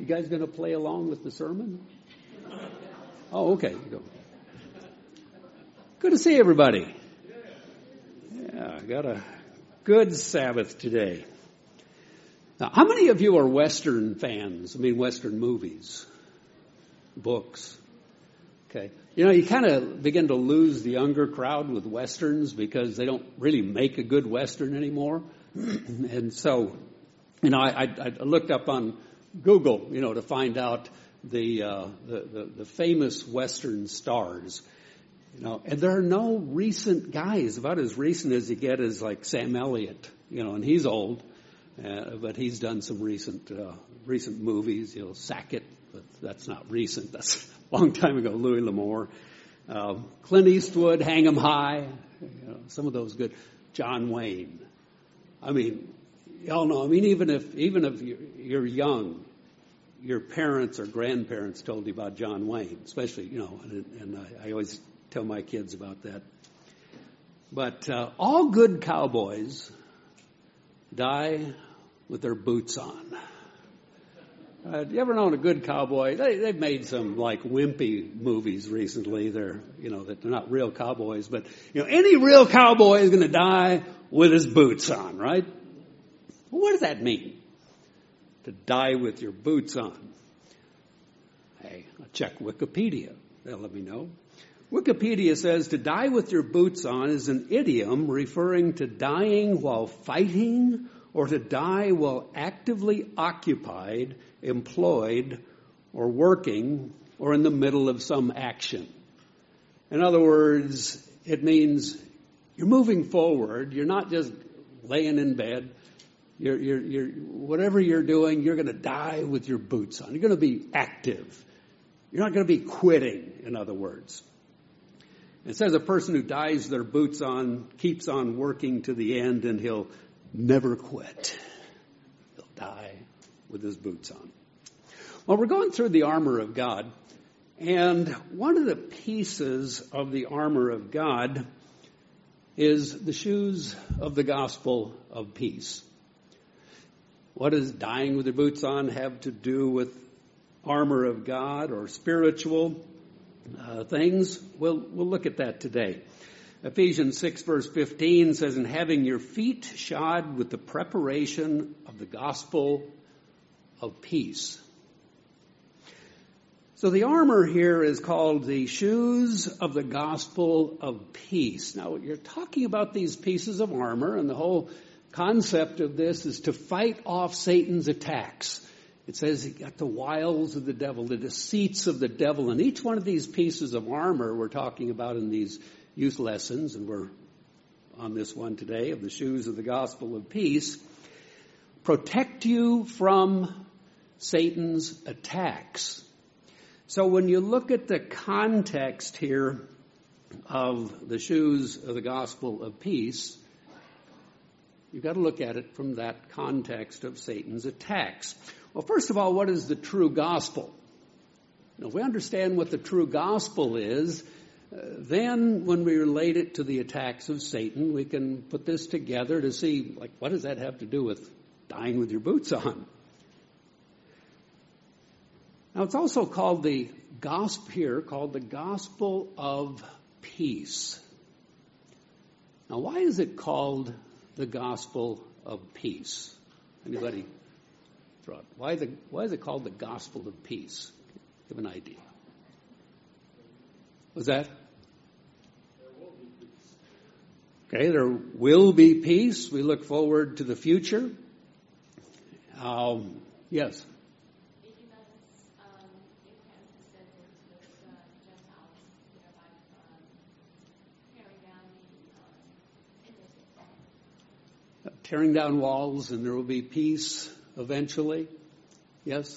You guys going to play along with the sermon? Oh, okay. Good to see everybody. Yeah, I got a good Sabbath today. Now, how many of you are Western fans? I mean, Western movies, books. Okay. You know, you kind of begin to lose the younger crowd with Westerns because they don't really make a good Western anymore. And so, you know, I looked up on Google, you know, to find out the famous Western stars. You know, and there are no recent guys. About as recent as you get is like Sam Elliott, you know, and he's old, but he's done some recent movies. You know, Sackett, but that's not recent. That's a long time ago. Louis L'Amour, Clint Eastwood, Hang 'Em High. You know, some of those good. John Wayne. I mean, y'all know. I mean, even if you're young, your parents or grandparents told you about John Wayne, especially, you know, and I always tell my kids about that. But all good cowboys die with their boots on. You ever known a good cowboy? They've made some like wimpy movies recently. They're not real cowboys, but you know, any real cowboy is going to die with his boots on, right? Well, what does that mean? To die with your boots on? Hey, I'll check Wikipedia. They'll let me know. Wikipedia says to die with your boots on is an idiom referring to dying while fighting or to die while actively occupied, employed, or working, or in the middle of some action. In other words, it means you're moving forward. You're not just laying in bed. You're whatever you're doing, you're going to die with your boots on. You're going to be active. You're not going to be quitting, in other words. It says a person who dies with their boots on keeps on working to the end, and he'll never quit. He'll die with his boots on. Well, we're going through the armor of God, and one of the pieces of the armor of God is the shoes of the gospel of peace. What does dying with your boots on have to do with armor of God or spiritual things? We'll look at that today. Ephesians 6 verse 15 says, "And having your feet shod with the preparation of the gospel of peace." So the armor here is called the shoes of the gospel of peace. Now, you're talking about these pieces of armor, and the whole concept of this is to fight off Satan's attacks. It says you got the wiles of the devil, the deceits of the devil, and each one of these pieces of armor we're talking about in these youth lessons, and we're on this one today of the shoes of the gospel of peace, protect you from Satan's attacks. So when you look at the context here of the shoes of the gospel of peace, you've got to look at it from that context of Satan's attacks. Well, first of all, what is the true gospel? Now, if we understand what the true gospel is, then when we relate it to the attacks of Satan, we can put this together to see, like, what does that have to do with dying with your boots on? Now, it's also called the gospel of peace. Now, why is it called the gospel of peace? Anybody? Why is it called the gospel of peace? Give an idea. What's that? Okay, there will be peace. We look forward to the future. Yes. Tearing down walls, and there will be peace eventually. Yes?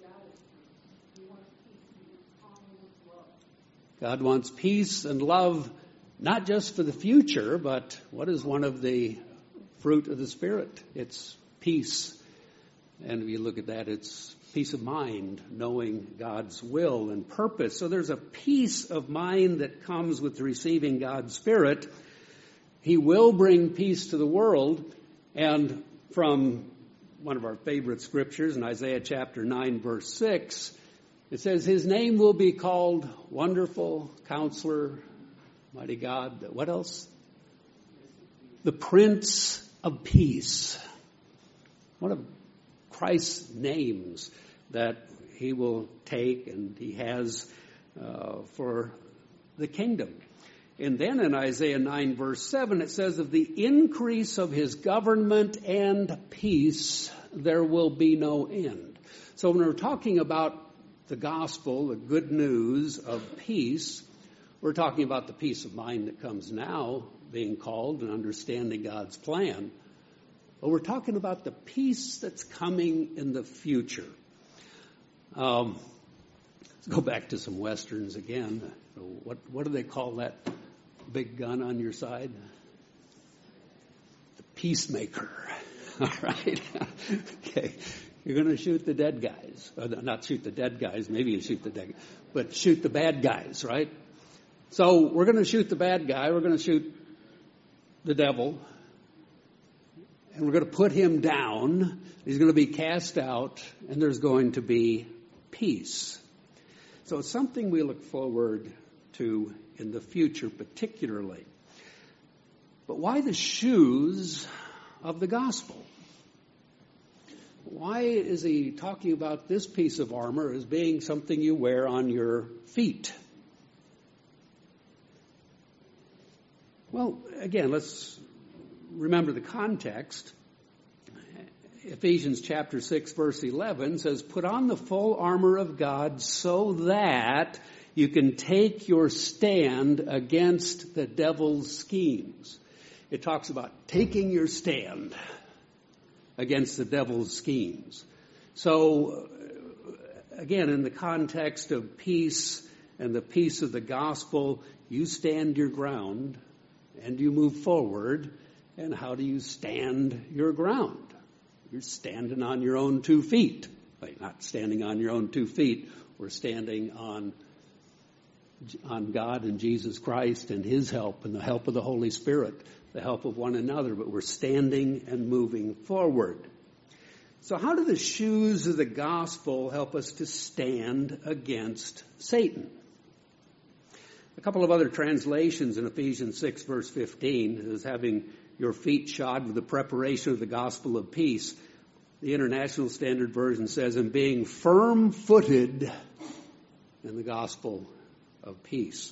God wants peace and love, not just for the future, but what is one of the fruit of the Spirit? It's peace. And if you look at that, it's peace of mind, knowing God's will and purpose. So there's a peace of mind that comes with receiving God's Spirit. He will bring peace to the world. And from one of our favorite scriptures in Isaiah chapter 9, verse 6. It says, his name will be called Wonderful Counselor, Mighty God. What else? The Prince of Peace. One of Christ's names that he will take and he has for the kingdom. And then in Isaiah 9, verse 7, it says, of the increase of his government and peace, there will be no end. So when we're talking about the gospel, the good news of peace, we're talking about the peace of mind that comes now, being called and understanding God's plan. But we're talking about the peace that's coming in the future. Let's go back to some Westerns again. What do they call that big gun on your side? The peacemaker. All right. Okay. You're going to shoot the dead guys. Not shoot the dead guys. Maybe you shoot the dead guys. But shoot the bad guys, right? So we're going to shoot the bad guy. We're going to shoot the devil. And we're going to put him down. He's going to be cast out. And there's going to be peace. So it's something we look forward to in the future particularly. But why the shoes of the gospel? Why is he talking about this piece of armor as being something you wear on your feet? Well, again, let's remember the context. Ephesians chapter 6, verse 11 says, put on the full armor of God so that you can take your stand against the devil's schemes. It talks about taking your stand against the devil's schemes. So, again, in the context of peace and the peace of the gospel, you stand your ground and you move forward. And how do you stand your ground? You're standing on your own 2 feet. Wait, not standing on your own 2 feet. We're standing on God and Jesus Christ and his help and the help of the Holy Spirit, the help of one another, but we're standing and moving forward. So how do the shoes of the gospel help us to stand against Satan? A couple of other translations in Ephesians 6, verse 15 is having your feet shod with the preparation of the gospel of peace. The International Standard Version says, and being firm-footed in the gospel of peace.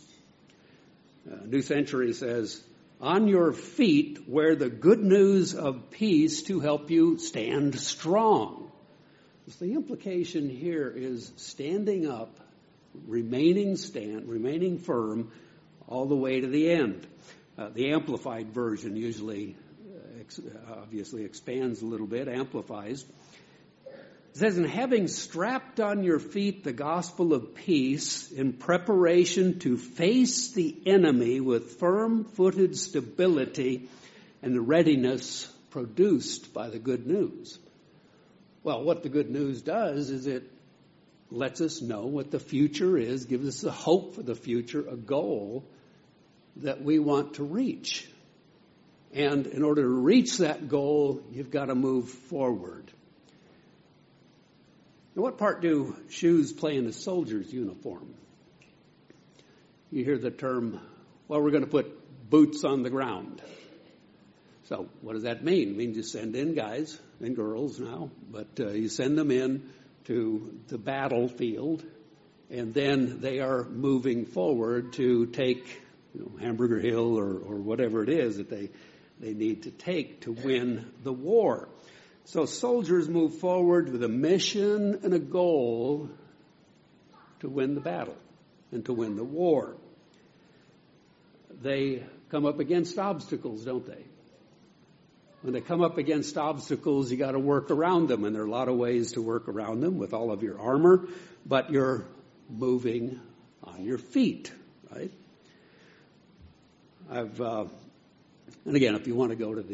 New Century says, on your feet wear the good news of peace to help you stand strong. So the implication here is standing up, remaining firm all the way to the end. The Amplified Version usually obviously expands a little bit, amplifies. It says, and having strapped on your feet the gospel of peace in preparation to face the enemy with firm-footed stability and the readiness produced by the good news. Well, what the good news does is it lets us know what the future is, gives us a hope for the future, a goal that we want to reach. And in order to reach that goal, you've got to move forward. Now, what part do shoes play in a soldier's uniform? You hear the term, well, we're going to put boots on the ground. So what does that mean? It means you send in guys and girls now, but you send them in to the battlefield, and then they are moving forward to take Hamburger Hill or whatever it is that they need to take to win the war. So soldiers move forward with a mission and a goal to win the battle and to win the war. They come up against obstacles, don't they? When they come up against obstacles, you got to work around them, and there are a lot of ways to work around them with all of your armor, but you're moving on your feet, right? And again, if you want to go to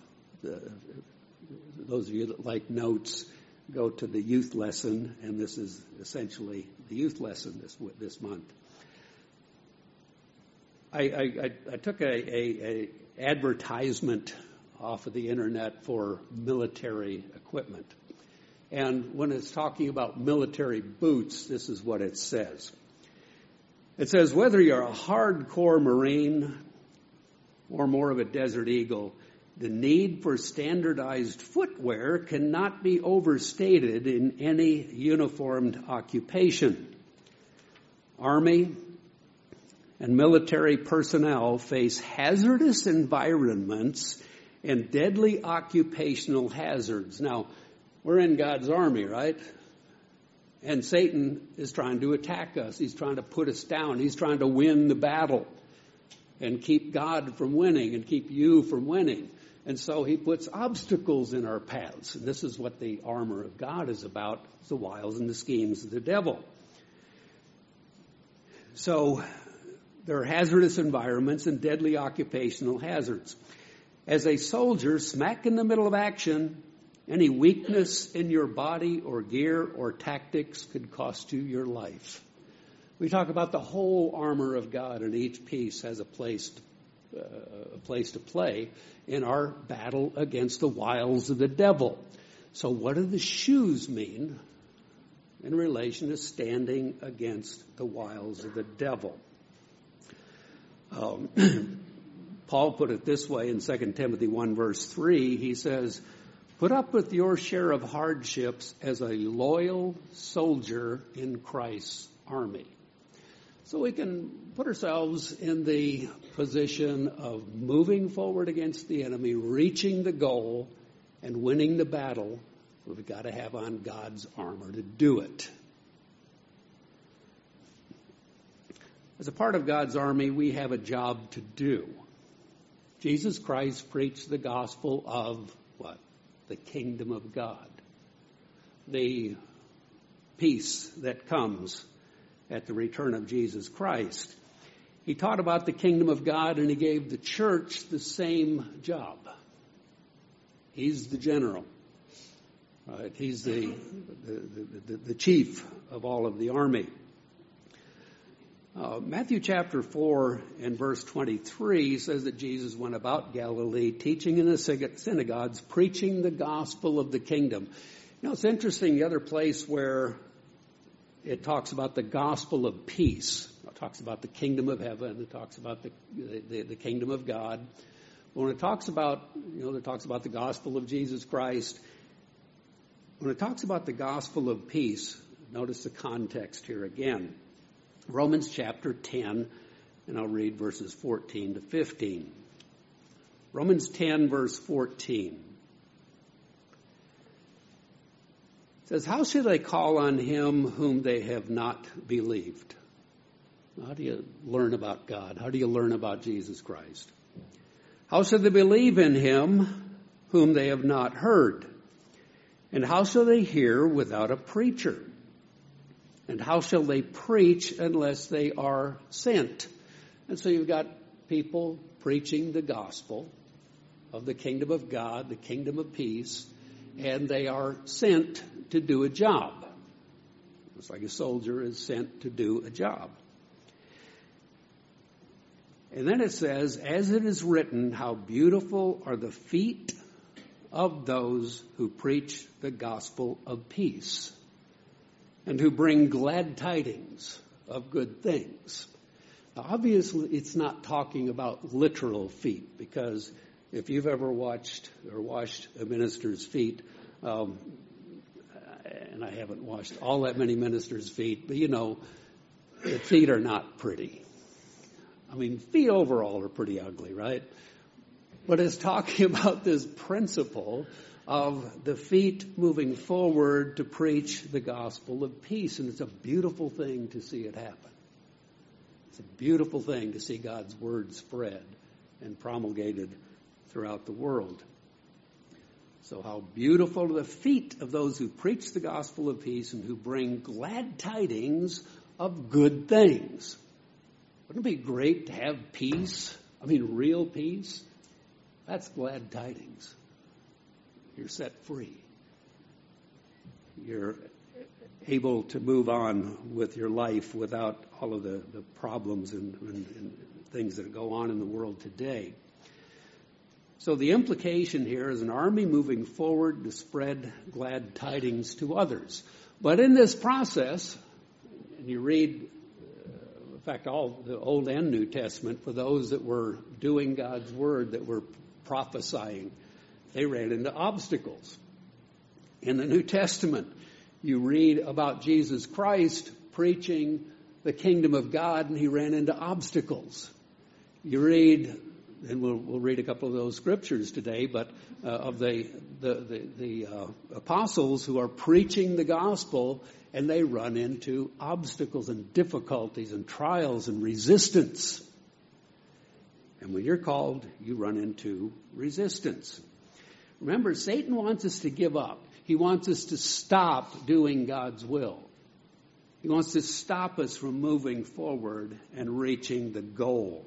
those of you that like notes, go to the youth lesson, and this is essentially the youth lesson this month. I took a advertisement off of the internet for military equipment. And when it's talking about military boots, this is what it says. It says, whether you're a hardcore Marine or more of a Desert Eagle, the need for standardized footwear cannot be overstated in any uniformed occupation. Army and military personnel face hazardous environments and deadly occupational hazards. Now, we're in God's army, right? And Satan is trying to attack us. He's trying to put us down. He's trying to win the battle and keep God from winning and keep you from winning. And so he puts obstacles in our paths. And this is what the armor of God is about, the wiles and the schemes of the devil. So there are hazardous environments and deadly occupational hazards. As a soldier, smack in the middle of action, any weakness in your body or gear or tactics could cost you your life. We talk about the whole armor of God, and each piece has a place to play in our battle against the wiles of the devil. So what do the shoes mean in relation to standing against the wiles of the devil? Paul put it this way in 2 Timothy 1 verse 3. He says, put up with your share of hardships as a loyal soldier in Christ's army. So we can put ourselves in the position of moving forward against the enemy, reaching the goal, and winning the battle. We've got to have on God's armor to do it. As a part of God's army, we have a job to do. Jesus Christ preached the gospel of what? The kingdom of God. The peace that comes at the return of Jesus Christ. He taught about the kingdom of God, and he gave the church the same job. He's the general. Right? He's the chief of all of the army. Matthew chapter 4 and verse 23 says that Jesus went about Galilee, teaching in the synagogues, preaching the gospel of the kingdom. You know, it's interesting, the other place where it talks about the gospel of peace. It talks about the kingdom of heaven. It talks about the kingdom of God. When it talks about, it talks about the gospel of Jesus Christ. When it talks about the gospel of peace, notice the context here again. Romans chapter 10, and I'll read verses 14 to 15. Romans 10, verse 14. It says, how should they call on him whom they have not believed? How do you learn about God? How do you learn about Jesus Christ? How should they believe in him whom they have not heard? And how shall they hear without a preacher? And how shall they preach unless they are sent? And so you've got people preaching the gospel of the kingdom of God, the kingdom of peace, and they are sent to do a job. It's like a soldier is sent to do a job. And then it says, as it is written, how beautiful are the feet of those who preach the gospel of peace, and who bring glad tidings of good things. Now, obviously, it's not talking about literal feet, because if you've ever watched or washed a minister's feet, and I haven't washed all that many ministers' feet, but the feet are not pretty. I mean, feet overall are pretty ugly, right? But it's talking about this principle of the feet moving forward to preach the gospel of peace. And it's a beautiful thing to see it happen. It's a beautiful thing to see God's word spread and promulgated throughout the world. So how beautiful are the feet of those who preach the gospel of peace and who bring glad tidings of good things. Wouldn't it be great to have peace? I mean, real peace? That's glad tidings. You're set free. You're able to move on with your life without all of the problems and things that go on in the world today. So the implication here is an army moving forward to spread glad tidings to others. But in this process, and you read, in fact, all the Old and New Testament, for those that were doing God's word, that were prophesying, they ran into obstacles. In the New Testament, you read about Jesus Christ preaching the kingdom of God, and he ran into obstacles. You read, and we'll read a couple of those scriptures today, but of the apostles who are preaching the gospel, and they run into obstacles and difficulties and trials and resistance. And when you're called, you run into resistance. Remember, Satan wants us to give up. He wants us to stop doing God's will. He wants to stop us from moving forward and reaching the goal.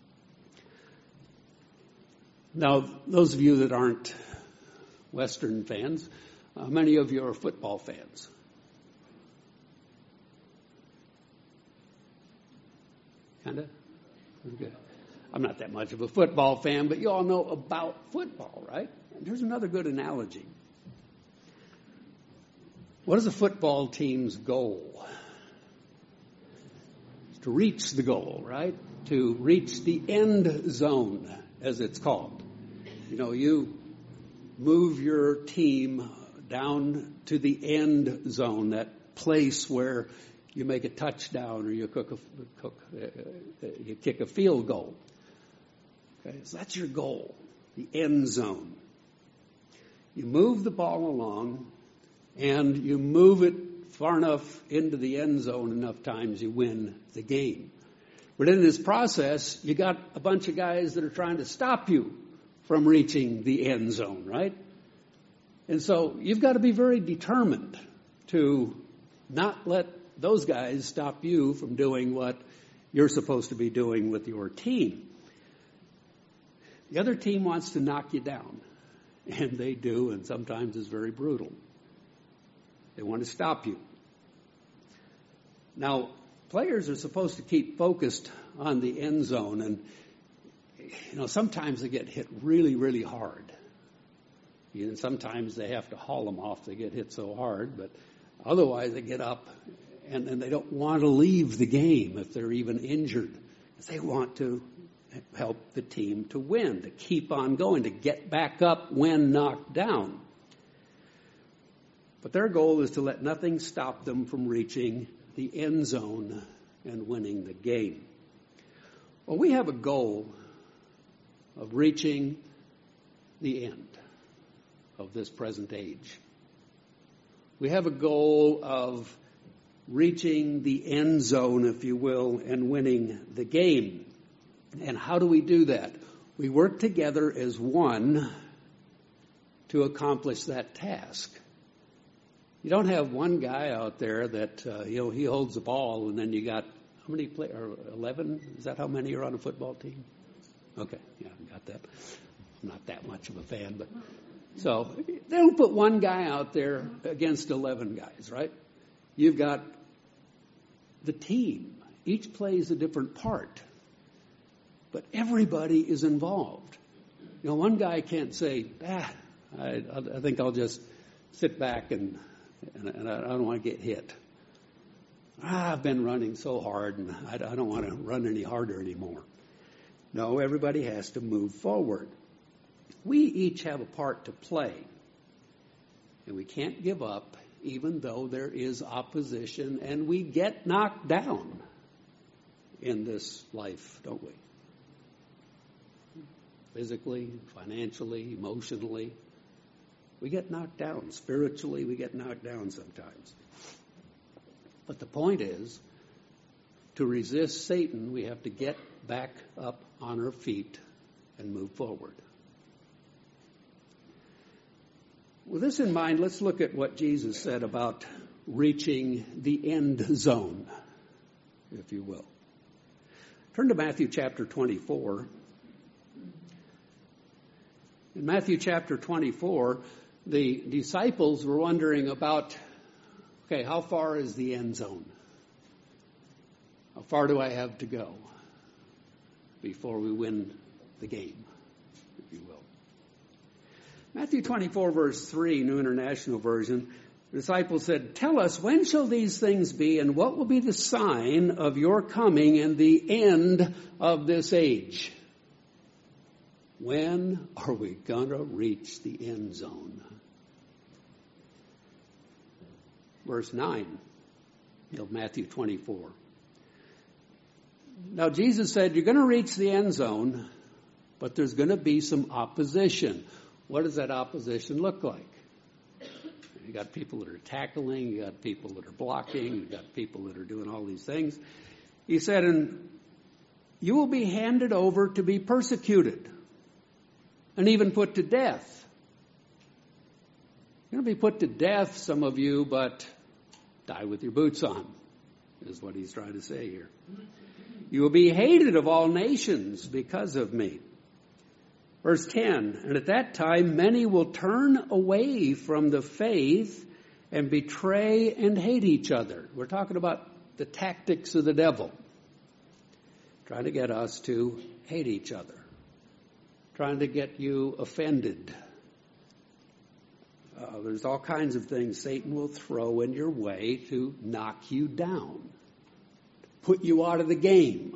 Now, those of you that aren't Western fans, many of you are football fans. Kinda? Okay. I'm not that much of a football fan, but you all know about football, right? And here's another good analogy. What is a football team's goal? It's to reach the goal, right? To reach the end zone, as it's called. You know, you move your team down to the end zone, that place where you make a touchdown or you kick a field goal. Okay, so that's your goal, the end zone. You move the ball along, and you move it far enough into the end zone enough times, you win the game. But in this process, you got a bunch of guys that are trying to stop you from reaching the end zone, right? And so you've got to be very determined to not let those guys stop you from doing what you're supposed to be doing with your team. The other team wants to knock you down, and they do, and sometimes it's very brutal. They want to stop you. Now, players are supposed to keep focused on the end zone, and sometimes they get hit really, really hard. And sometimes they have to haul them off. They get hit so hard, but otherwise they get up and they don't want to leave the game if they're even injured. They want to help the team to win, to keep on going, to get back up when knocked down. But their goal is to let nothing stop them from reaching the end zone and winning the game. Well, we have a goal of reaching the end of this present age. We have a goal of reaching the end zone, if you will, and winning the game. And how do we do that? We work together as one to accomplish that task. You don't have one guy out there that, he holds the ball, and then you got, how many players? 11? Is that how many are on a football team? Okay, yeah, I got that. I'm not that much of a fan, but so they don't put one guy out there against 11 guys, right? You've got the team. Each plays a different part, but everybody is involved. One guy can't say, I think I'll just sit back and I don't want to get hit. I've been running so hard, and I don't want to run any harder anymore. No, everybody has to move forward. We each have a part to play, and we can't give up even though there is opposition, and we get knocked down in this life, don't we? Physically, financially, emotionally. We get knocked down. Spiritually, we get knocked down sometimes. But the point is, to resist Satan, we have to get back up on our feet and move forward. With this in mind, let's look at what Jesus said about reaching the end zone, if you will. Turn to Matthew chapter 24. In Matthew chapter 24, the disciples were wondering about, okay, how far is the end zone? How far do I have to go before we win the game, if you will? Matthew 24, verse 3, New International Version, the disciples said, "Tell us, when shall these things be, and what will be the sign of your coming and the end of this age?" When are we going to reach the end zone? Verse 9 of Matthew 24. Now Jesus said, you're going to reach the end zone, but there's going to be some opposition. What does that opposition look like? You got people that are tackling, you got people that are blocking, you got people that are doing all these things. He said, and you will be handed over to be persecuted and even put to death. You're going to be put to death, some of you, but die with your boots on, is what he's trying to say here. You will be hated of all nations because of me. Verse 10, and at that time many will turn away from the faith and betray and hate each other. We're talking about the tactics of the devil. Trying to get us to hate each other. Trying to get you offended. There's all kinds of things Satan will throw in your way to knock you down. Put you out of the game.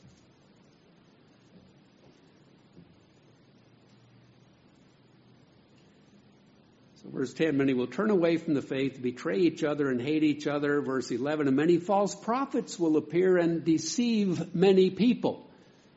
So verse 10, many will turn away from the faith, betray each other and hate each other. Verse 11, and many false prophets will appear and deceive many people.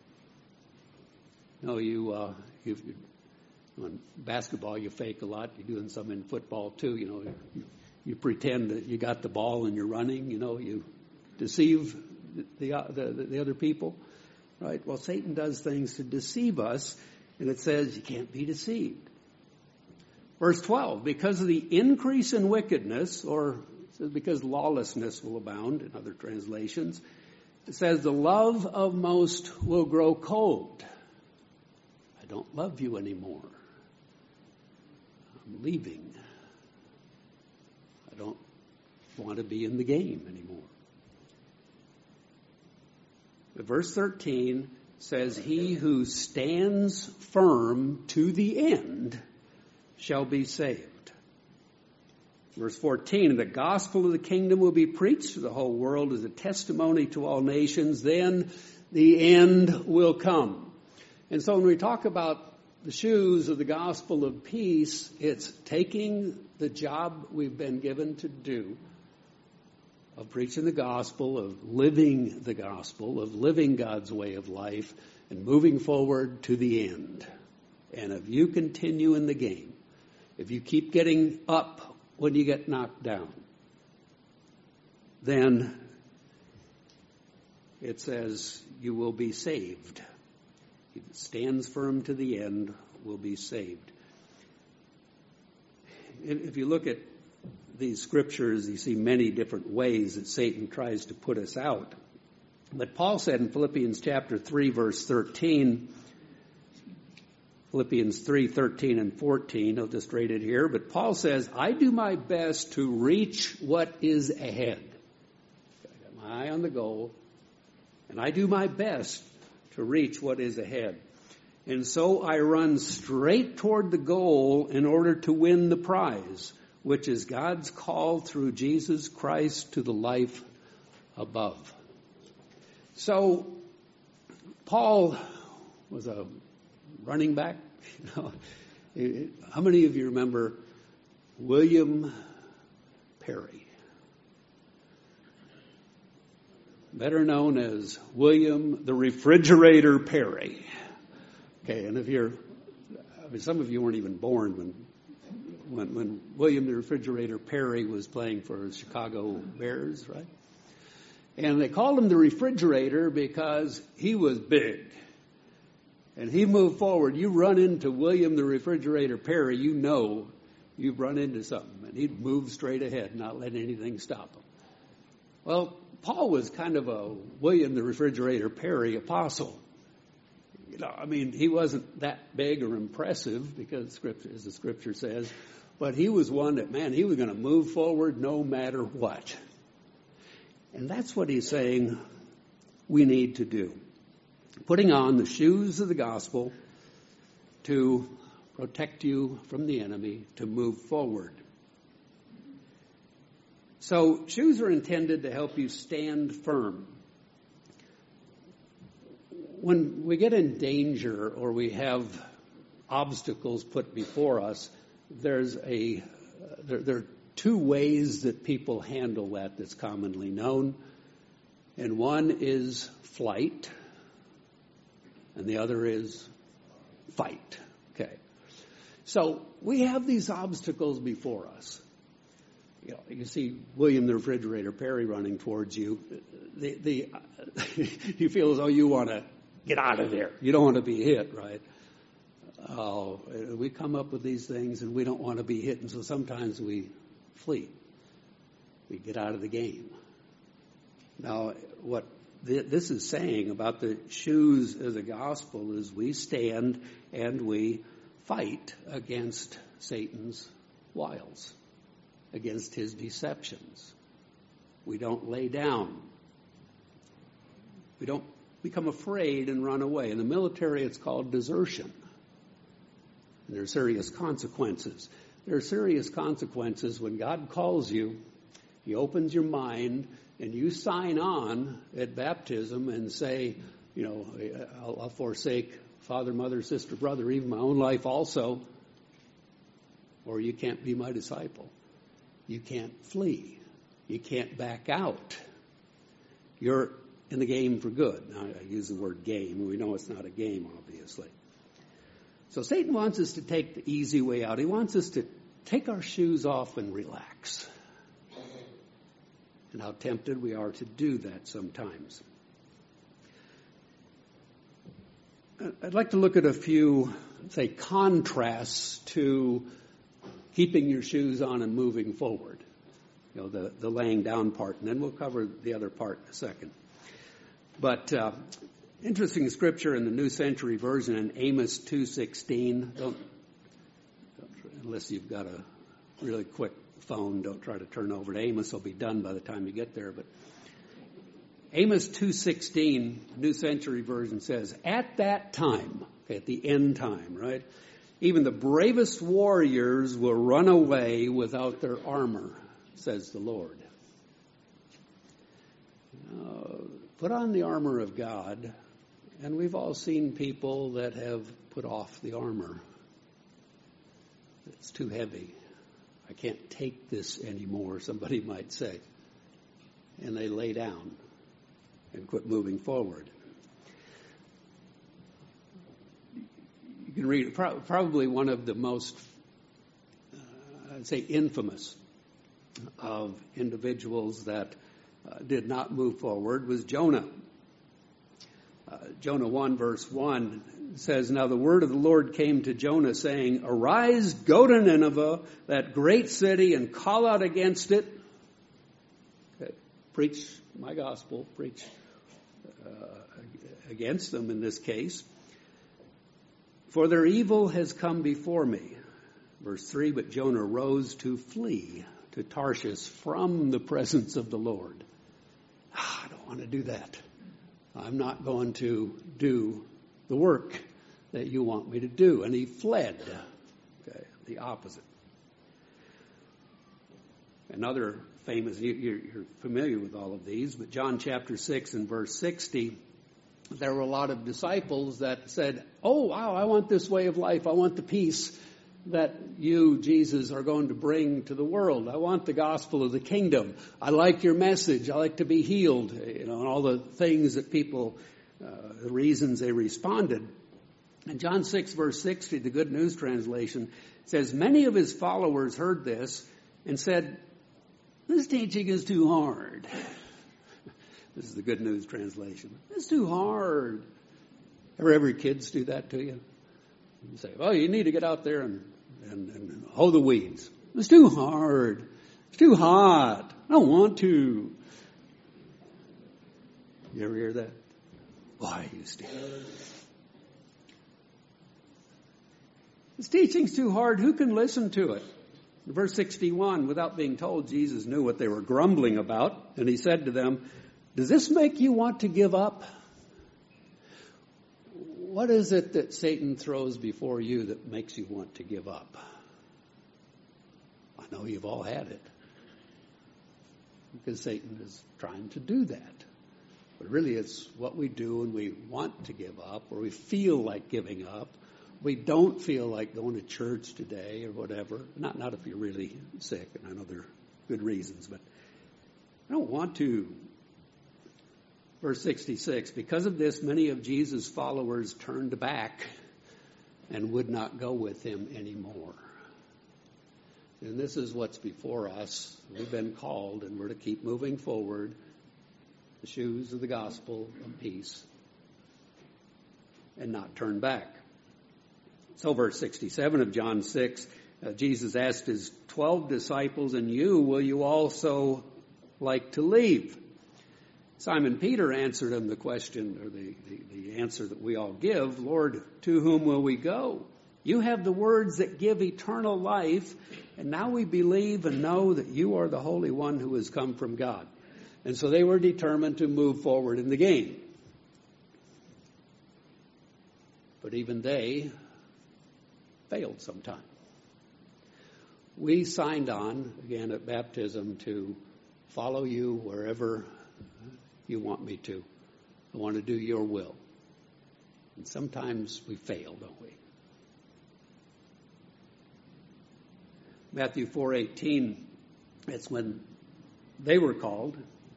No, you in basketball you fake a lot. You're doing some in football too. You pretend that you got the ball and you're running. You deceive the other people, right? Well, Satan does things to deceive us, and it says you can't be deceived. Verse 12, because of the increase in wickedness, or because lawlessness will abound in other translations, it says the love of most will grow cold. I don't love you anymore. I'm leaving. I don't want to be in the game anymore. But verse 13 says, he who stands firm to the end shall be saved. Verse 14, the gospel of the kingdom will be preached to the whole world as a testimony to all nations. Then the end will come. And so when we talk about the shoes of the gospel of peace, it's taking the job we've been given to do of preaching the gospel, of living the gospel, of living God's way of life, and moving forward to the end. And if you continue in the game, if you keep getting up when you get knocked down, then it says you will be saved. He that stands firm to the end will be saved. If you look at these scriptures, you see many different ways that Satan tries to put us out. But Paul said in Philippians chapter 3, verse 13, Philippians 3, 13 and 14, I'll just read it here. But Paul says, I do my best to reach what is ahead. I got my eye on the goal, and I do my best to reach what is ahead. And so I run straight toward the goal in order to win the prize, which is God's call through Jesus Christ to the life above. So Paul was a running back. How many of you remember William Perry? Better known as William the Refrigerator Perry. Okay, and some of you weren't even born when William the Refrigerator Perry was playing for the Chicago Bears, right? And they called him the Refrigerator because he was big. And he moved forward. You run into William the Refrigerator Perry, you know you've run into something. And he'd move straight ahead, not let anything stop him. Well, Paul was kind of a William the Refrigerator Perry apostle. He wasn't that big or impressive because as the scripture says, but he was one that, he was going to move forward no matter what. And that's what he's saying we need to do. Putting on the shoes of the gospel to protect you from the enemy, to move forward. So shoes are intended to help you stand firm. When we get in danger or we have obstacles put before us, there are two ways that people handle that that's commonly known. And one is flight, and the other is fight. Okay. So we have these obstacles before us. You see William the Refrigerator Perry running towards you. You feel as though you want to get out of there. You don't want to be hit, right? We come up with these things and we don't want to be hit, and so sometimes we flee. We get out of the game. Now, what this is saying about the shoes of the gospel is we stand and we fight against Satan's wiles, against his deceptions. We don't lay down. We don't become afraid and run away. In the military, it's called desertion. And there are serious consequences. There are serious consequences when God calls you, he opens your mind, and you sign on at baptism and say, I'll forsake father, mother, sister, brother, even my own life also, or you can't be my disciple. You can't flee. You can't back out. You're in the game for good. Now, I use the word game. We know it's not a game, obviously. So Satan wants us to take the easy way out. He wants us to take our shoes off and relax. And how tempted we are to do that sometimes. I'd like to look at a few, contrasts to keeping your shoes on and moving forward. The laying down part, and then we'll cover the other part in a second. But interesting scripture in the New Century Version in Amos 2:16. Unless you've got a really quick phone, don't try to turn over to Amos. It'll be done by the time you get there. But Amos 2:16, New Century Version says, at that time, at the end time, right? Even the bravest warriors will run away without their armor, says the Lord. Put on the armor of God, and we've all seen people that have put off the armor. It's too heavy. I can't take this anymore, somebody might say. And they lay down and quit moving forward. You can read probably one of the most, infamous of individuals that did not move forward was Jonah. Jonah 1 verse 1 says, now the word of the Lord came to Jonah saying, arise, go to Nineveh, that great city, and call out against it. Okay. Preach my gospel, preach against them in this case. For their evil has come before me. Verse 3, but Jonah rose to flee to Tarshish from the presence of the Lord. I don't want to do that. I'm not going to do the work that you want me to do. And he fled. Okay, the opposite. Another famous, you're familiar with all of these, but John chapter 6 and verse 60, there were a lot of disciples that said, oh, wow, I want this way of life. I want the peace that you, Jesus, are going to bring to the world. I want the gospel of the kingdom. I like your message. I like to be healed. And all the things that people, the reasons they responded. And John 6 verse 60, the Good News Translation, says, many of his followers heard this and said, this teaching is too hard. This is the Good News Translation. It's too hard. Ever kids do that to you? You say, well, you need to get out there and hoe the weeds. It's too hard. It's too hot. I don't want to. You ever hear that? Well, I used to. This teaching's too hard. Who can listen to it? In verse 61, without being told, Jesus knew what they were grumbling about. And he said to them, does this make you want to give up? what is it that Satan throws before you that makes you want to give up? I know you've all had it. Because Satan is trying to do that. But really it's what we do when we want to give up, or we feel like giving up. We don't feel like going to church today or whatever. Not if you're really sick, and I know there are good reasons, but I don't want to. Verse 66, because of this, many of Jesus' followers turned back and would not go with him anymore. And this is what's before us. We've been called, and we're to keep moving forward. The shoes of the gospel of peace, and not turn back. So verse 67 of John 6, Jesus asked his 12 disciples, and you, will you also like to leave? Simon Peter answered him the question, or the answer that we all give, Lord, to whom will we go? You have the words that give eternal life, and now we believe and know that you are the Holy One who has come from God. And so they were determined to move forward in the game. But even they failed sometime. We signed on, again at baptism, to follow you wherever you want me to. I want to do your will. And sometimes we fail, don't we? Matthew 4:18, it's when they were called,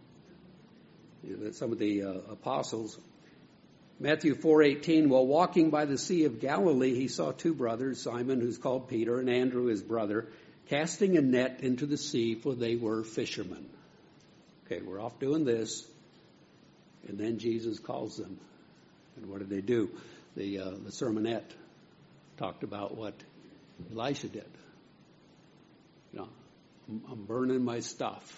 some of the apostles. Matthew 4:18, while walking by the Sea of Galilee, he saw two brothers, Simon, who's called Peter, and Andrew, his brother, casting a net into the sea, for they were fishermen. Okay, we're off doing this. And then Jesus calls them. And what did they do? The sermonette talked about what Elisha did. You know, I'm burning my stuff.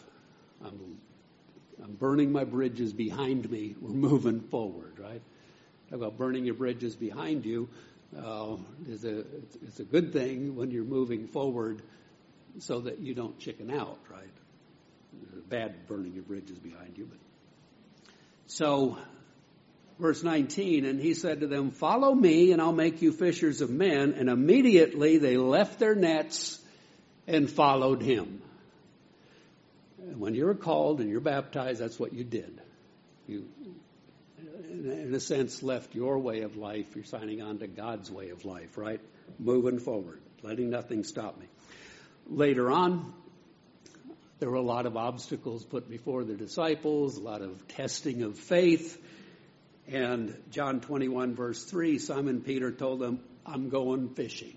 I'm burning my bridges behind me. We're moving forward, right? Talk about burning your bridges behind you. It's a good thing when you're moving forward so that you don't chicken out, right? It's bad burning your bridges behind you. But so, verse 19, and he said to them, follow me and I'll make you fishers of men. And immediately they left their nets and followed him. And when you're called and you're baptized, that's what you did. You, in a sense, left your way of life. You're signing on to God's way of life, right? Moving forward, letting nothing stop me. Later on, there were a lot of obstacles put before the disciples, a lot of testing of faith. And John 21, verse 3, Simon Peter told them, I'm going fishing.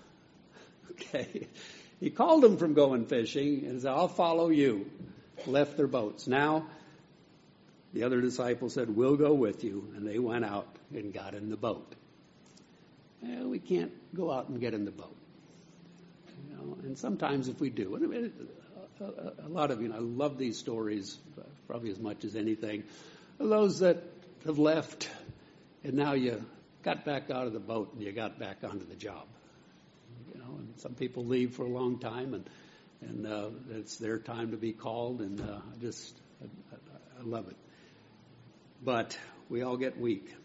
Okay. He called them from going fishing and said, I'll follow you. Left their boats. Now, the other disciples said, we'll go with you. And they went out and got in the boat. Well, we can't go out and get in the boat. You know, and sometimes if we do, and I mean, a lot of you, I love these stories probably as much as anything. Those that have left and now you got back out of the boat and you got back onto the job. You know, and some people leave for a long time and it's their time to be called, and I love it. But we all get weak.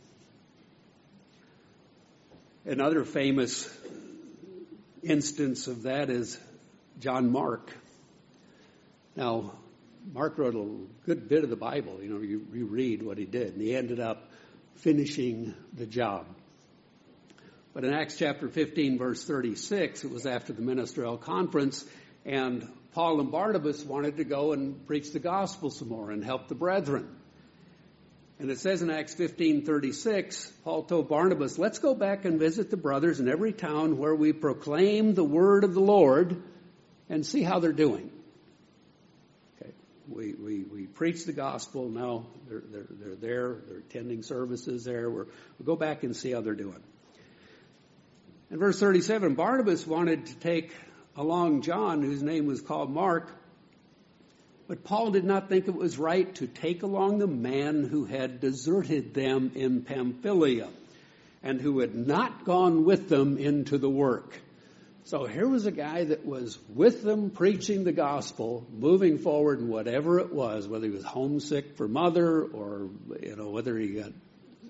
Another famous instance of that is John Mark. Now, Mark wrote a good bit of the Bible. You know, you read what he did, and he ended up finishing the job. But in Acts chapter 15, verse 36, it was after the ministerial conference, and Paul and Barnabas wanted to go and preach the gospel some more and help the brethren. And it says in Acts 15:36, Paul told Barnabas, let's go back and visit the brothers in every town where we proclaim the word of the Lord and see how they're doing. Okay, we preach the gospel. Now they're there. They're attending services there. We'll go back and see how they're doing. In verse 37, Barnabas wanted to take along John, whose name was called Mark, but Paul did not think it was right to take along the man who had deserted them in Pamphylia and who had not gone with them into the work. So here was a guy that was with them preaching the gospel, moving forward in whatever it was, whether he was homesick for mother or, whether he got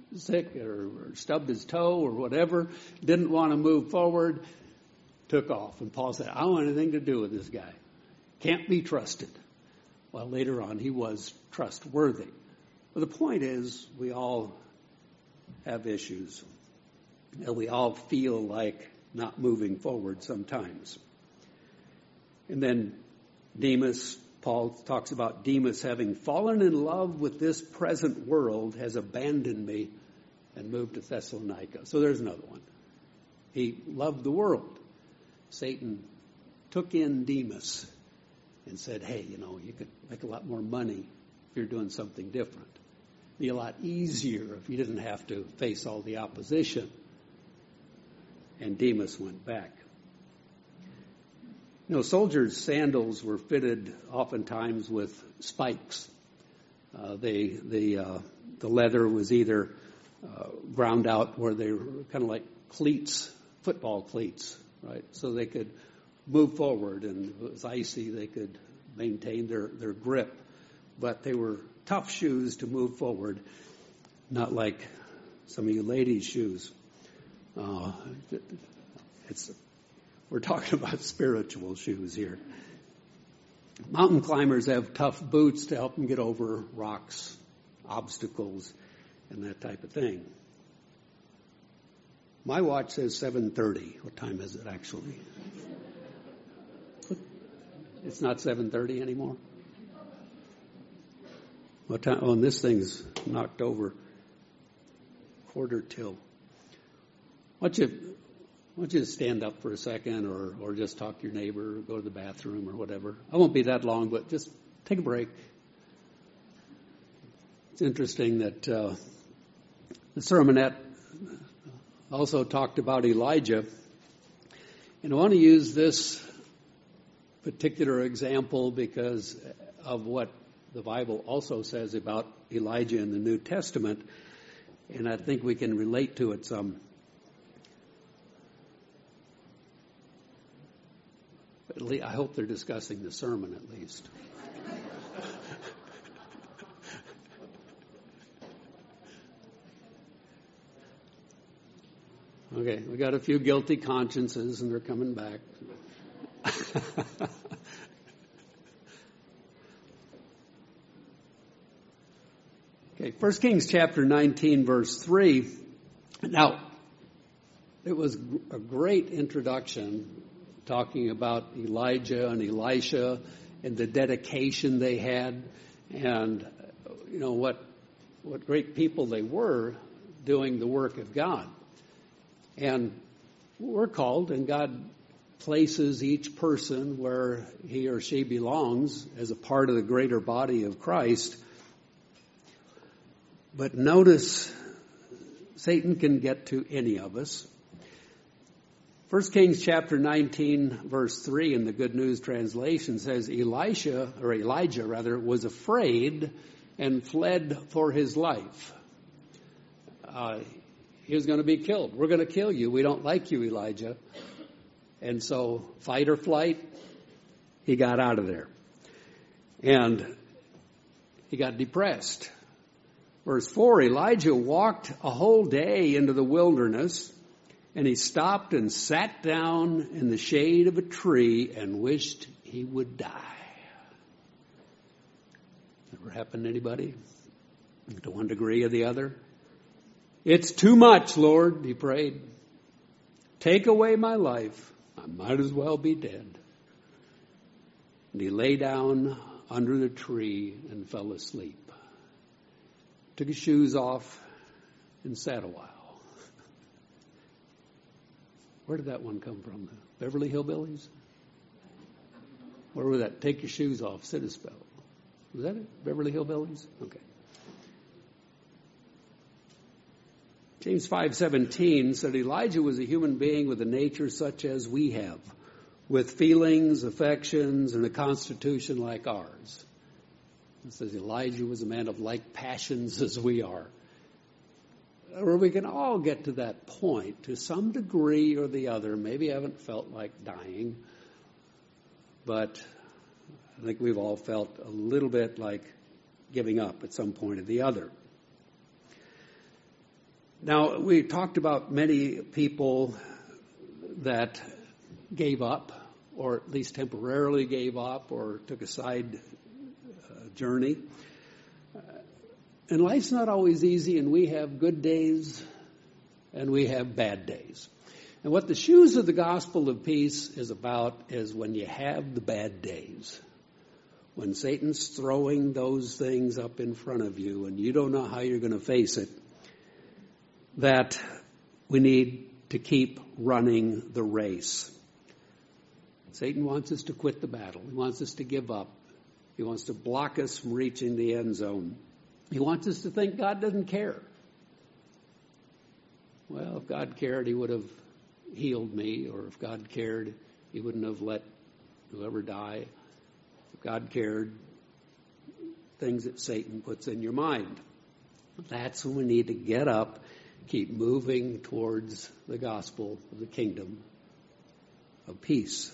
sick or stubbed his toe or whatever, didn't want to move forward, took off. And Paul said, I don't want anything to do with this guy. Can't be trusted. Well, later on, he was trustworthy. But the point is, we all have issues. And we all feel like not moving forward sometimes. And then Demas, Paul talks about Demas having fallen in love with this present world, has abandoned me and moved to Thessalonica. So there's another one. He loved the world. Satan took in Demas and said, hey, you could make a lot more money if you're doing something different. It'd be a lot easier if you didn't have to face all the opposition. And Demas went back. Soldiers' sandals were fitted oftentimes with spikes. The leather was either ground out where they were kind of like cleats, football cleats, right? So they could move forward, and if it was icy, they could maintain their grip. But they were tough shoes to move forward, not like some of you ladies' shoes. We're talking about spiritual shoes here. Mountain climbers have tough boots to help them get over rocks, obstacles, and that type of thing. My watch says 7:30. What time is it actually? It's not 7:30 anymore? What time? Oh, and this thing's knocked over. 1:45. Why don't you stand up for a second or just talk to your neighbor or go to the bathroom or whatever. I won't be that long, but just take a break. It's interesting that the sermonette also talked about Elijah. And I want to use this particular example because of what the Bible also says about Elijah in the New Testament. And I think we can relate to it some. I hope they're discussing the sermon at least. Okay, we got a few guilty consciences and they're coming back. Okay, 1 Kings chapter 19, verse 3. Now, it was a great introduction talking about Elijah and Elisha and the dedication they had and, what great people they were doing the work of God. And we're called, and God places each person where he or she belongs as a part of the greater body of Christ. But notice, Satan can get to any of us. 1 Kings chapter 19, verse 3 in the Good News Translation says, Elijah was afraid and fled for his life. He was going to be killed. We're going to kill you. We don't like you, Elijah. And so, fight or flight, he got out of there. And he got depressed. Verse 4, Elijah walked a whole day into the wilderness, and he stopped and sat down in the shade of a tree and wished he would die. Ever happened to anybody? To one degree or the other? It's too much, Lord, he prayed. Take away my life. I might as well be dead. And he lay down under the tree and fell asleep. Took his shoes off and sat a while. Where did that one come from? The Beverly Hillbillies? Where was that? Take your shoes off, sit a spell. Was that it? Beverly Hillbillies? Okay. James 5:17 said Elijah was a human being with a nature such as we have, with feelings, affections, and a constitution like ours. It says Elijah was a man of like passions as we are. Or we can all get to that point to some degree or the other. Maybe I haven't felt like dying, but I think we've all felt a little bit like giving up at some point or the other. Now, we talked about many people that gave up, or at least temporarily gave up, or took a side journey. And life's not always easy, and we have good days, and we have bad days. And what the shoes of the gospel of peace is about is when you have the bad days, when Satan's throwing those things up in front of you and you don't know how you're going to face it, that we need to keep running the race. Satan wants us to quit the battle. He wants us to give up. He wants to block us from reaching the end zone. He wants us to think God doesn't care. Well, if God cared, he would have healed me, or if God cared, he wouldn't have let whoever die. If God cared, things that Satan puts in your mind. That's when we need to get up, keep moving towards the gospel of the kingdom of peace.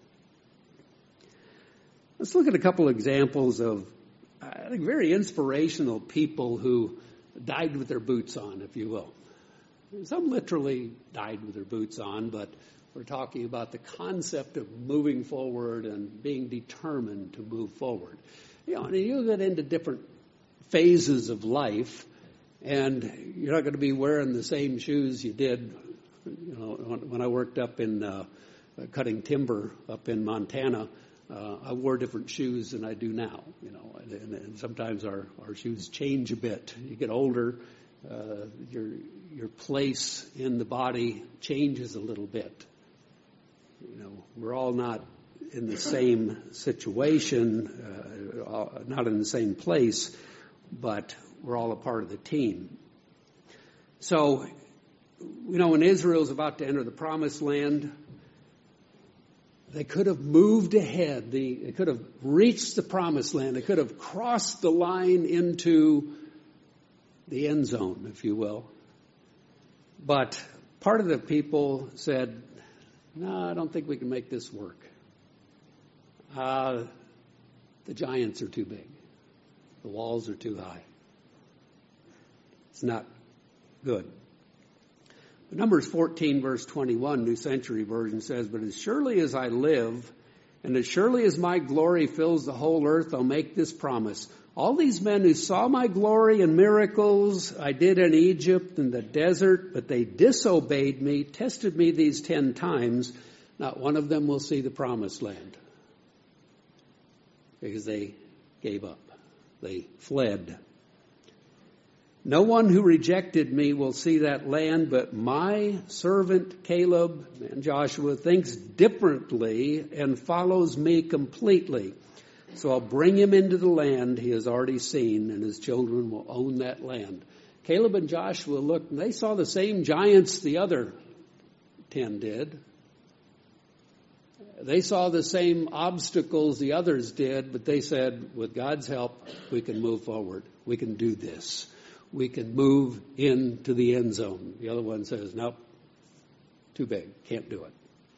Let's look at a couple examples of, I think, very inspirational people who died with their boots on, if you will. Some literally died with their boots on, but we're talking about the concept of moving forward and being determined to move forward. And you get into different phases of life, and you're not going to be wearing the same shoes you did. When I worked up in cutting timber up in Montana, I wore different shoes than I do now. And sometimes our shoes change a bit. You get older, your place in the body changes a little bit. We're all not in the same situation, not in the same place, but we're all a part of the team. So, when Israel's about to enter the promised land, they could have moved ahead. They could have reached the promised land. They could have crossed the line into the end zone, if you will. But part of the people said, no, I don't think we can make this work. The giants are too big. The walls are too high. It's not good. Numbers 14, verse 21, New Century Version says, but as surely as I live, and as surely as my glory fills the whole earth, I'll make this promise. All these men who saw my glory and miracles I did in Egypt and the desert, but they disobeyed me, tested me these 10 times, not one of them will see the promised land. Because they gave up. They fled. No one who rejected me will see that land, but my servant Caleb and Joshua thinks differently and follows me completely. So I'll bring him into the land he has already seen, and his children will own that land. Caleb and Joshua looked, and they saw the same giants the other 10 did. They saw the same obstacles the others did, but they said, with God's help, we can move forward. We can do this. We can move into the end zone. The other one says, nope, too big, can't do it.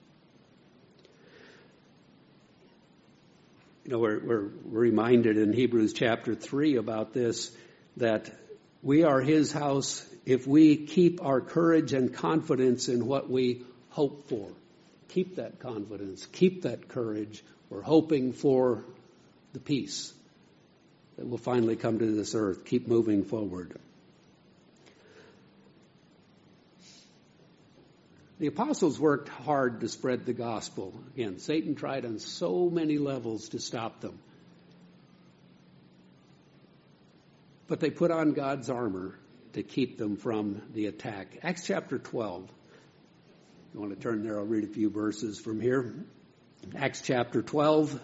We're reminded in Hebrews chapter 3 about this, that we are his house if we keep our courage and confidence in what we hope for. Keep that confidence, keep that courage. We're hoping for the peace that will finally come to this earth. Keep moving forward. The apostles worked hard to spread the gospel. Again, Satan tried on so many levels to stop them. But they put on God's armor to keep them from the attack. Acts chapter 12. If you want to turn there, I'll read a few verses from here. Acts chapter 12.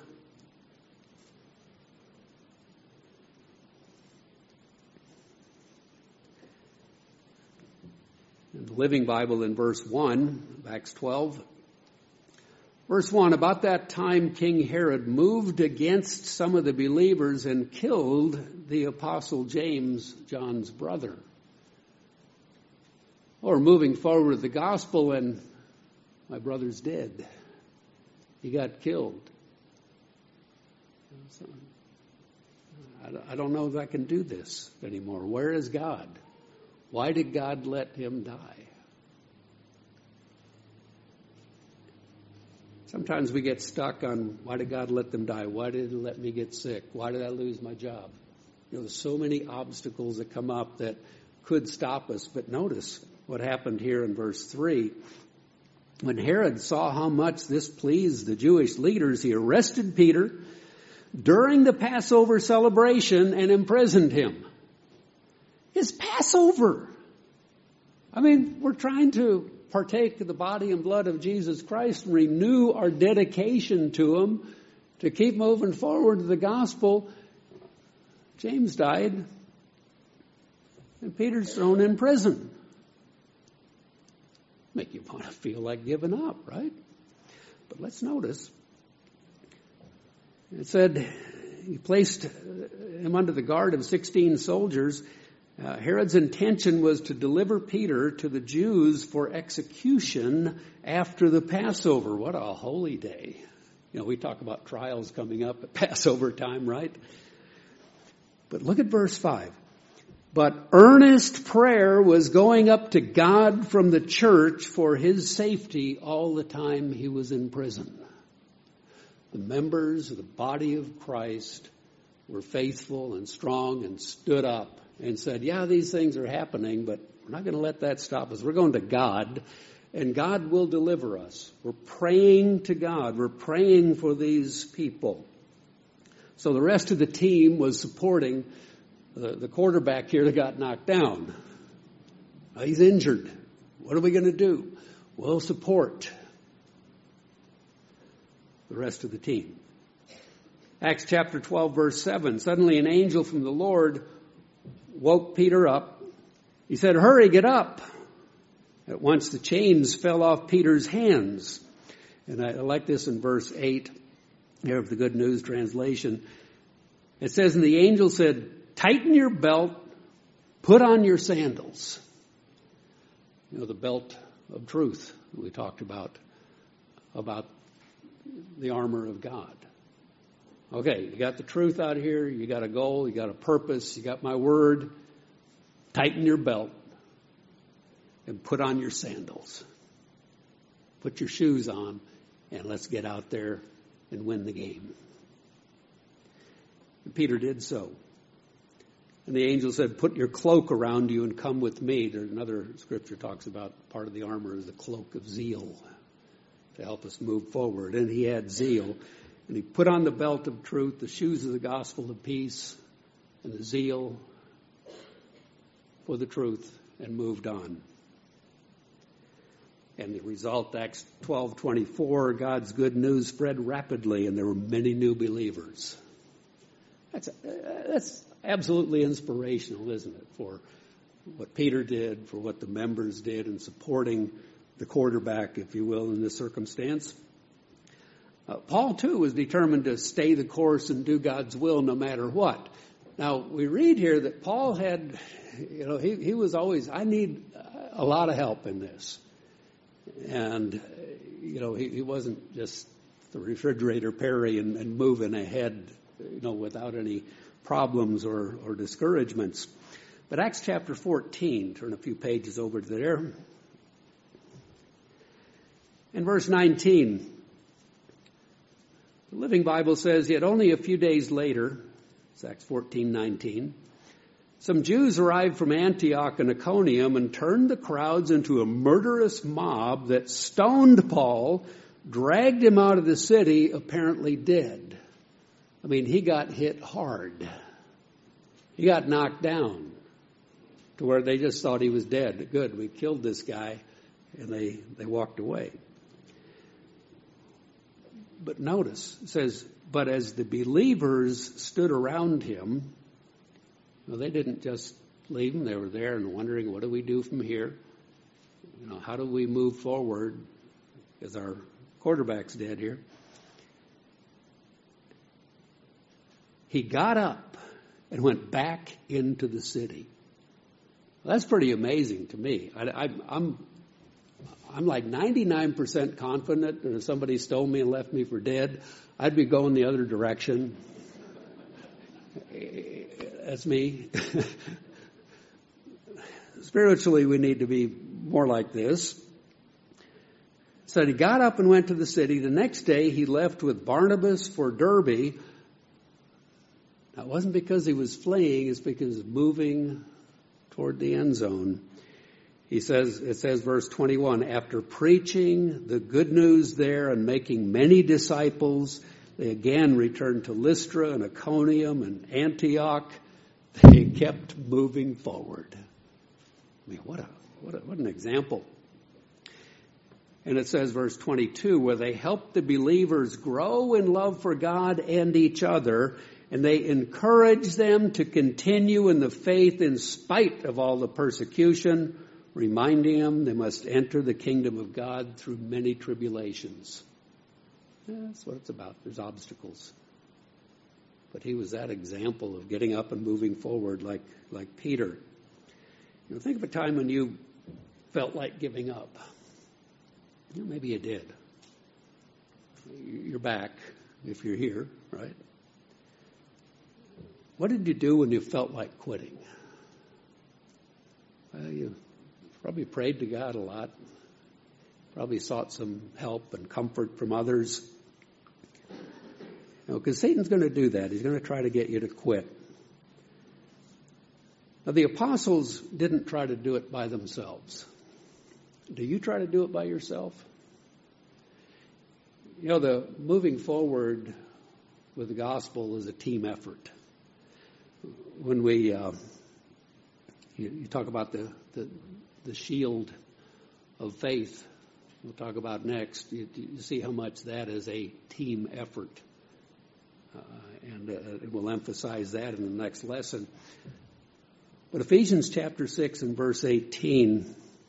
In the Living Bible in verse 1, Acts 12. Verse 1, about that time King Herod moved against some of the believers and killed the apostle James, John's brother. Or moving forward with the gospel, and my brother's dead. He got killed. I don't know if I can do this anymore. Where is God? Why did God let him die? Sometimes we get stuck on, why did God let them die? Why did he let me get sick? Why did I lose my job? There's so many obstacles that come up that could stop us. But notice what happened here in verse 3. When Herod saw how much this pleased the Jewish leaders, he arrested Peter during the Passover celebration and imprisoned him. It's Passover. I mean, we're trying to partake of the body and blood of Jesus Christ and renew our dedication to him to keep moving forward to the gospel. James died and Peter's thrown in prison. Make you want to feel like giving up, right? But let's notice. It said he placed him under the guard of 16 soldiers. Herod's intention was to deliver Peter to the Jews for execution after the Passover. What a holy day. We talk about trials coming up at Passover time, right? But look at verse 5. But earnest prayer was going up to God from the church for his safety all the time he was in prison. The members of the body of Christ were faithful and strong and stood up and said, yeah, these things are happening, but we're not going to let that stop us. We're going to God, and God will deliver us. We're praying to God. We're praying for these people. So the rest of the team was supporting the quarterback here that got knocked down. He's injured. What are we going to do? We'll support the rest of the team. Acts chapter 12, verse 7. Suddenly an angel from the Lord woke Peter up. He said, hurry, get up. At once the chains fell off Peter's hands. And I like this in verse 8 here of the Good News translation. It says, and the angel said, tighten your belt, put on your sandals. The belt of truth we talked about the armor of God. Okay, you got the truth out here, you got a goal, you got a purpose, you got my word. Tighten your belt and put on your sandals. Put your shoes on and let's get out there and win the game. And Peter did so. And the angel said, put your cloak around you and come with me. There's another scripture talks about part of the armor is the cloak of zeal to help us move forward. And he had zeal. And he put on the belt of truth, the shoes of the gospel of peace, and the zeal for the truth, and moved on. And the result, Acts 12:24, God's good news spread rapidly, and there were many new believers. That's absolutely inspirational, isn't it, for what Peter did, for what the members did in supporting the quarterback, if you will, in this circumstance. Paul, too, was determined to stay the course and do God's will no matter what. Now, we read here that Paul had, he was always, I need a lot of help in this. And, he wasn't just the refrigerator Perry and moving ahead, without any problems or discouragements. But Acts chapter 14, turn a few pages over to there. In verse 19, the Living Bible says, yet only a few days later, it's Acts 14:19, some Jews arrived from Antioch and Iconium and turned the crowds into a murderous mob that stoned Paul, dragged him out of the city, apparently dead. I mean, he got hit hard. He got knocked down to where they just thought he was dead. Good, we killed this guy, and they walked away. But notice, it says, but as the believers stood around him, they didn't just leave him. They were there and wondering, what do we do from here? How do we move forward? Because our quarterback's dead here. He got up and went back into the city. Well, that's pretty amazing to me. I'm like 99% confident that if somebody stole me and left me for dead, I'd be going the other direction. That's me. Spiritually, we need to be more like this. So he got up and went to the city. The next day, he left with Barnabas for Derbe. Now, it wasn't because he was fleeing, it's because he was moving toward the end zone. It says, verse 21, after preaching the good news there and making many disciples, they again returned to Lystra and Iconium and Antioch. They kept moving forward. I mean, what an example. And it says, verse 22, where they helped the believers grow in love for God and each other, and they encouraged them to continue in the faith in spite of all the persecution, reminding them they must enter the kingdom of God through many tribulations. Yeah, that's what it's about. There's obstacles. But he was that example of getting up and moving forward like Peter. You know, think of a time when you felt like giving up. You know, maybe you did. You're back if you're here, right? What did you do when you felt like quitting? Well, you probably prayed to God a lot. Probably sought some help and comfort from others. You know, because Satan's going to do that. He's going to try to get you to quit. Now, the apostles didn't try to do it by themselves. Do you try to do it by yourself? You know, the moving forward with the gospel is a team effort. When we you talk about the shield of faith, we'll talk about next. You see how much that is a team effort, and we'll emphasize that in the next lesson. But Ephesians chapter 6 and verse 18.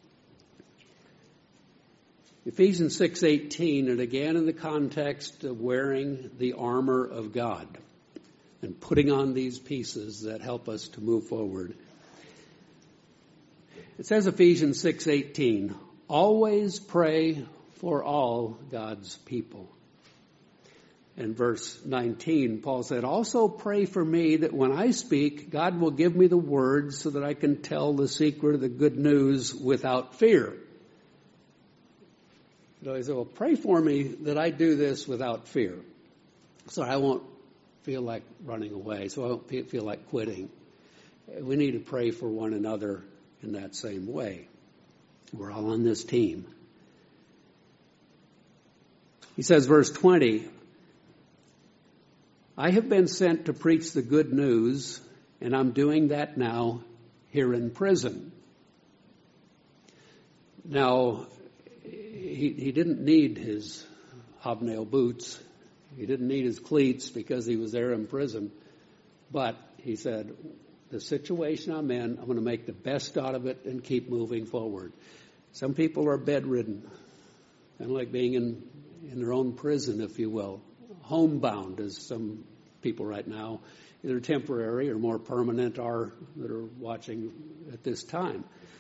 Ephesians 6:18, and again in the context of wearing the armor of God and putting on these pieces that help us to move forward. It says Ephesians 6:18, always pray for all God's people. In verse 19, Paul said, also pray for me that when I speak, God will give me the words so that I can tell the secret of the good news without fear. So he said, well, pray for me that I do this without fear, so I won't feel like running away, so I won't feel like quitting. We need to pray for one another in that same way. We're all on this team. He says, verse 20, I have been sent to preach the good news, and I'm doing that now here in prison. Now, he didn't need his hobnail boots. He didn't need his cleats because he was there in prison. But he said, the situation I'm in, I'm going to make the best out of it and keep moving forward. Some people are bedridden, kind of like being in their own prison, if you will. Homebound, as some people right now, either temporary or more permanent, are that are watching at this time.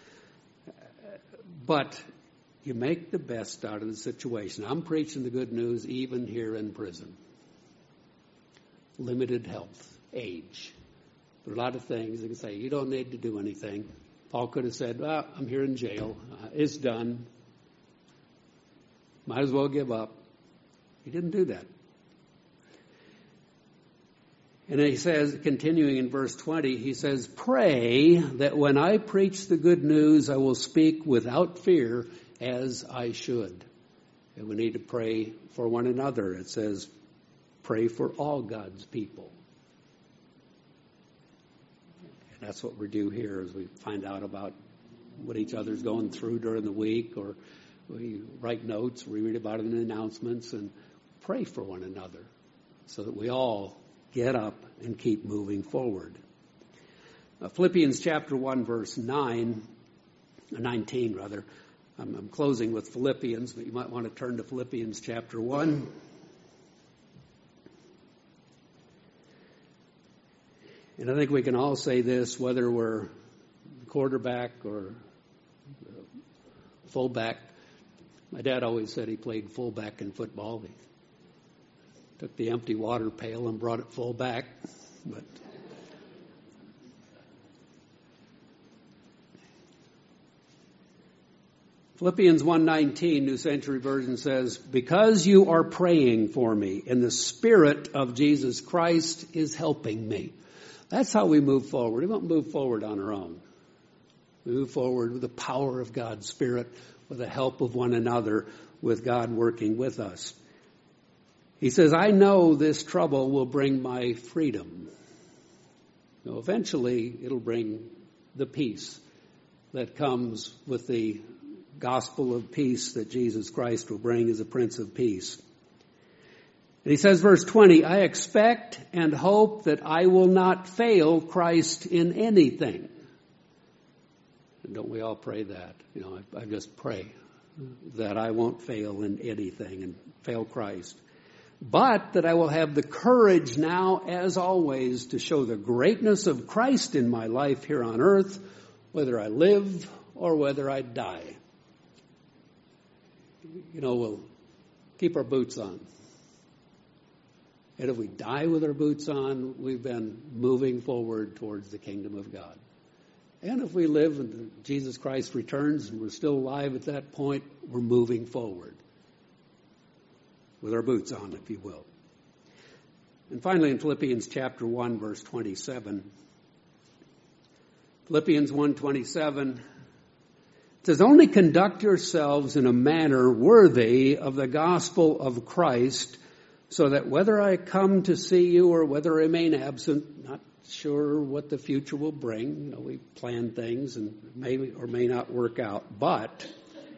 But you make the best out of the situation. I'm preaching the good news even here in prison. Limited health, age. There are a lot of things they can say, you don't need to do anything. Paul could have said, well, I'm here in jail. It's done. Might as well give up. He didn't do that. And he says, continuing in verse 20, he says, pray that when I preach the good news, I will speak without fear as I should. And we need to pray for one another. It says, pray for all God's people. And that's what we do here as we find out about what each other's going through during the week, or we write notes, we read about it in the announcements, and pray for one another so that we all get up and keep moving forward. Philippians chapter 1, verse 19. I'm closing with Philippians, but you might want to turn to Philippians chapter 1. And I think we can all say this, whether we're quarterback or fullback. My dad always said he played fullback in football. He took the empty water pail and brought it full back. But Philippians 1:19, New Century Version says, because you are praying for me, and the Spirit of Jesus Christ is helping me. That's how we move forward. We don't move forward on our own. We move forward with the power of God's Spirit, with the help of one another, with God working with us. He says, I know this trouble will bring my freedom. Now, eventually, it'll bring the peace that comes with the gospel of peace that Jesus Christ will bring as a Prince of Peace. And he says, verse 20, I expect and hope that I will not fail Christ in anything. And don't we all pray that? I just pray that I won't fail in anything and fail Christ. But that I will have the courage now, as always, to show the greatness of Christ in my life here on earth, whether I live or whether I die. We'll keep our boots on. And if we die with our boots on, we've been moving forward towards the kingdom of God. And if we live and Jesus Christ returns and we're still alive at that point, we're moving forward with our boots on, if you will. And finally, in Philippians chapter 1, verse 27, Philippians 1:27, it says, only conduct yourselves in a manner worthy of the gospel of Christ, so that whether I come to see you or whether I remain absent, not sure what the future will bring. We plan things and may or may not work out. But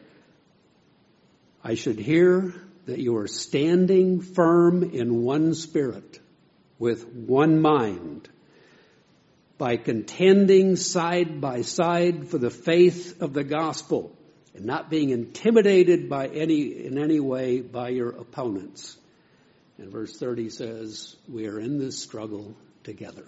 I should hear that you are standing firm in one spirit, with one mind, by contending side by side for the faith of the gospel, and not being intimidated in any way by your opponents. And verse 30 says, we are in this struggle together.